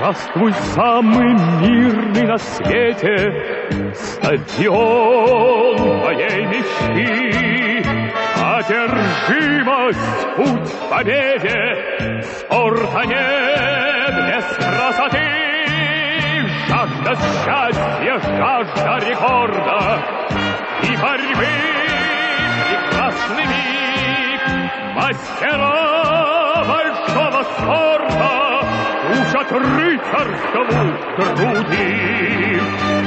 Здравствуй, самый мирный на свете стадион моей мечты. Одержимость, путь к победе, спорта нет без красоты. Жажда счастья, жажда рекорда и борьбы прекрасный миг. Мастера большого спорта учат рыцарству груди.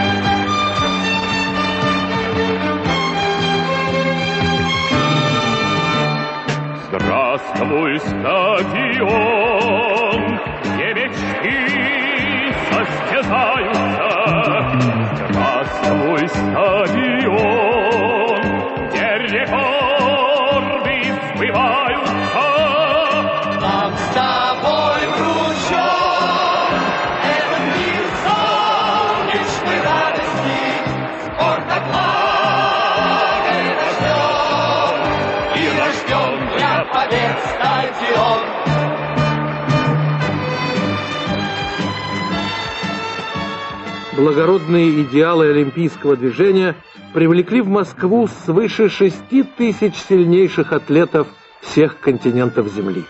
Здравствуй, стадион, где мечты состязаются. Здравствуй, стадион, где рекорды сбываются. Нам с тобой вручен этот мир солнечной радости, спорта благой рожден, и рожден для побед стадион. Благородные идеалы олимпийского движения привлекли в Москву свыше 6 тысяч сильнейших атлетов всех континентов Земли.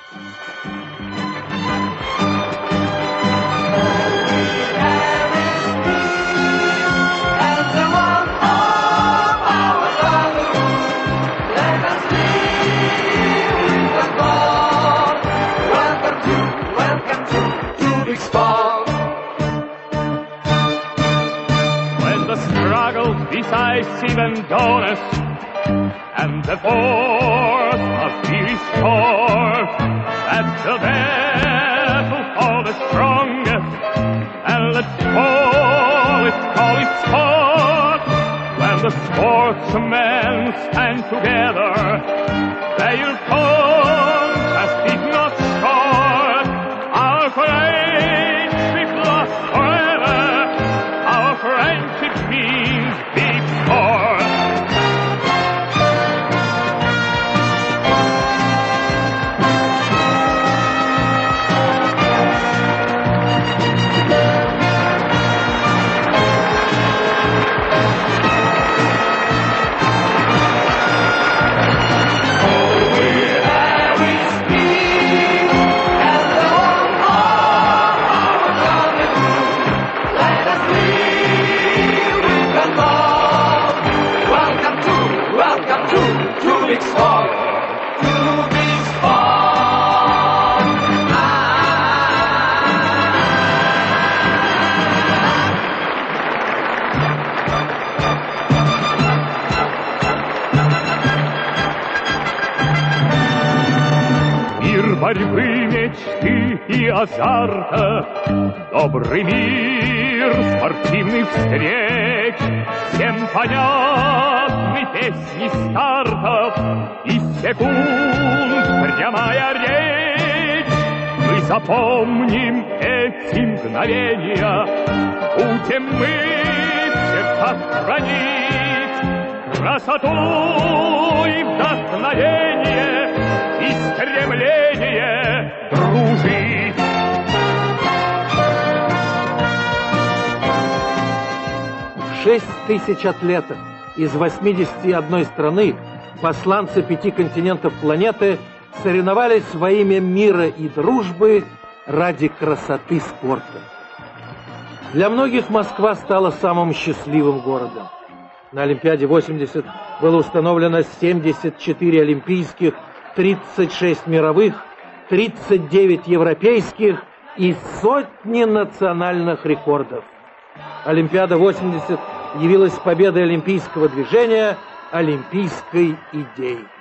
Decisive and honest, and the force must be restored. That's the battle for the strongest, and let's call it sport. When the sportsmen stand together, their contest is not short. Our friendship lasts forever, our friendship means big sport. Борьбы, мечты и азарта, добрый мир спортивных встреч, всем понятны песни стартов и секунд прямая речь. Мы запомним эти мгновения, будем мы в сердцах хранить красоту и вдохновение и стремление дружить. Шесть тысяч атлетов из 81 страны, посланцы 5 континентов планеты, соревновались во имя мира и дружбы ради красоты спорта. Для многих Москва стала самым счастливым городом. На Олимпиаде 80 было установлено 74 олимпийских, 36 мировых, 39 европейских и сотни национальных рекордов. Олимпиада 80 явилась победой олимпийского движения, олимпийской идеи.